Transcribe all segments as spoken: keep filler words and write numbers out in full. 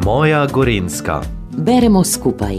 Moja Gorenjska. Beremo skupaj.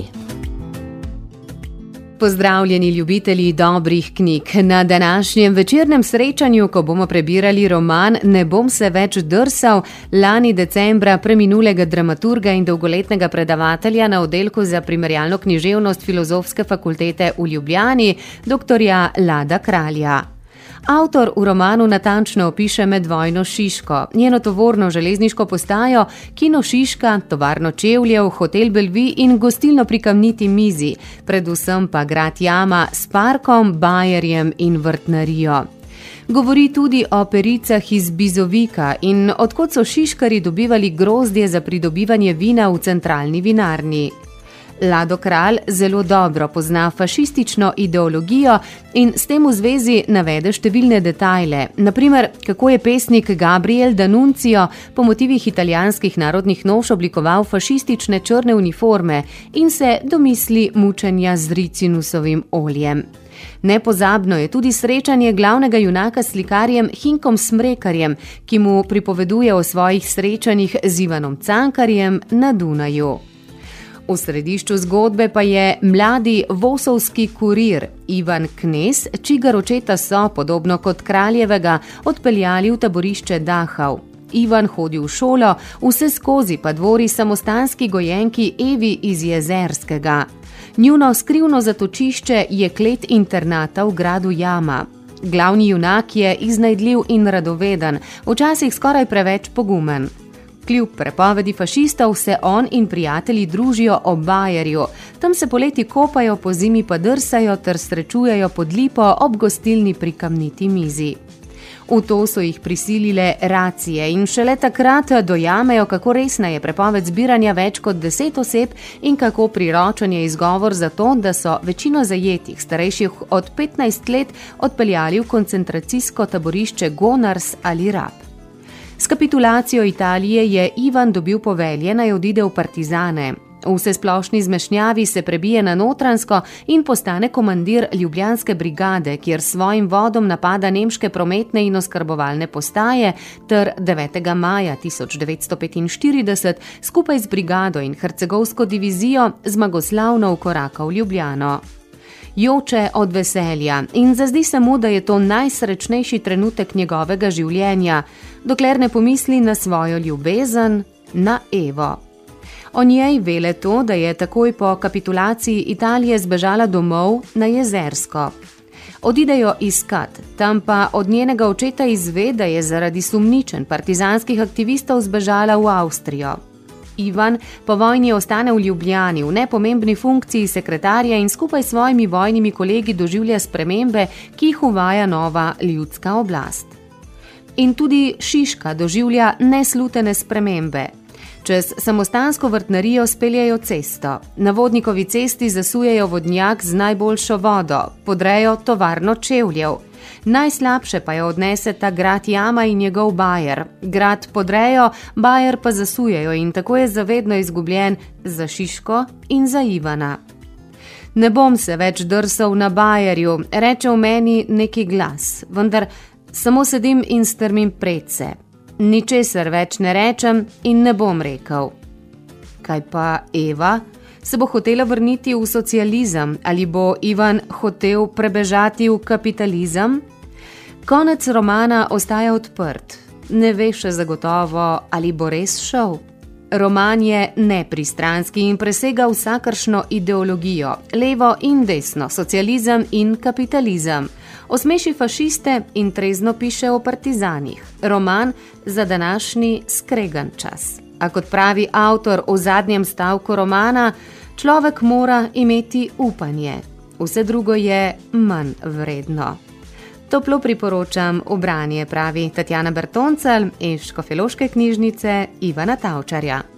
Pozdravljeni ljubitelji dobrih knjig. Na današnjem večernem srečanju, ko bomo prebirali roman Ne bom se več drsal, lani decembra preminulega dramaturga in dolgoletnega predavatelja na oddelku za primerjalno književnost Filozofske fakultete v Ljubljani, doktorja Lada Kralja. Avtor v romanu natančno opiše medvojno Šiško, njeno tovorno železniško postajo, kino Šiška, tovarno čevljev, hotel Bellevue in gostilno pri Kamniti mizi, predvsem pa grad Jama s parkom, bajerjem in vrtnarijo. Govori tudi o pericah iz Bizovika in odkot so Šiškari dobivali grozdje za pridobivanje vina v centralni vinarni. Lado Kralj zelo dobro pozna fašistično ideologijo in s tem v zvezi navede številne detajle, na primer, kako je pesnik Gabriel D'Annunzio po motivih italijanskih narodnih noš oblikoval fašistične črne uniforme in se domisli mučenja z ricinusovim oljem. Nepozabno je tudi srečanje glavnega junaka s slikarjem Hinkom Smrekarjem, ki mu pripoveduje o svojih srečanjih z Ivanom Cankarjem na Dunaju. V središču zgodbe pa je mladi vosovski kurir Ivan Knez, čigar očeta so, podobno kot kraljevega, odpeljali v taborišče Dachau. Ivan hodi v šolo, vse skozi pa dvori samostanski gojenki Evi iz Jezerskega. Njuno skrivno zatočišče je klet internata v gradu Jama. Glavni junak je iznajdljiv in radoveden, včasih skoraj preveč pogumen. Kljub prepovedi fašistov se on in prijatelji družijo ob bajerju. Tam se poleti kopajo, po zimi pa drsajo ter srečujejo pod lipo ob gostilni pri Kamniti mizi. V to so jih prisilile racije in šele takrat dojamejo, kako resna je prepoved zbiranja več kot deset oseb in kako priročen je izgovor za to, da so večino zajetih, starejših od petnajst let, odpeljali v koncentracijsko taborišče Gonars ali Rab. S kapitulacijo Italije je Ivan dobil povelje, naj odide v partizane. V vsesplošni zmešnjavi se prebije na Notranjsko in postane komandir ljubljanske brigade, kjer svojim vodom napada nemške prometne in oskrbovalne postaje ter devetega maja tisoč devetsto petinštirideset skupaj z brigado in hercegovsko divizijo zmagoslavno vkoraka v Ljubljano. Joče od veselja in zazdi se mu, da je to najsrečnejši trenutek njegovega življenja, dokler ne pomisli na svojo ljubezen, na Evo. O njej ve le to, da je takoj po kapitulaciji Italije zbežala domov na Jezersko. Odidejo iskat, tam pa od njenega očeta izve, da je zaradi sumničenj partizanskih aktivistov zbežala v Avstrijo. Ivan po vojni ostane v Ljubljani v nepomembni funkciji sekretarja in skupaj s svojimi vojnimi kolegi doživlja spremembe, ki jih uvaja nova ljudska oblast. In tudi Šiška doživlja neslutene spremembe. Čez samostansko vrtnarijo speljejo cesto. Na vodnikovi cesti zasujejo vodnjak z najboljšo vodo, podrejo tovarno čevljev. Najslabše pa jo odneseta grad Jama in njegov bajer. Grad podrejo, bajer pa zasujejo in tako je zavedno izgubljen za Šiško in za Ivana. Ne bom se več drsal na bajerju, reče v meni neki glas, vendar samo sedim in strmim predse. Ničesar več ne rečem in ne bom rekel. Kaj pa Eva? Se bo hotela vrniti v socializem ali bo Ivan hotel prebežati v kapitalizem? Konec romana ostaja odprt. Ne ve še zagotovo, ali bo res šel. Roman je nepristranski in presega vsakršno ideologijo, levo in desno, socializem in kapitalizem. Osmeši fašiste in trezno piše o partizanih. Roman za današnji skregan čas. A kot pravi avtor v zadnjem stavku romana, človek mora imeti upanje. Vse drugo je manj vredno. Toplo priporočam v branje, pravi Tatjana Bertoncelj iz Škofjeloške knjižnice Ivana Tavčarja.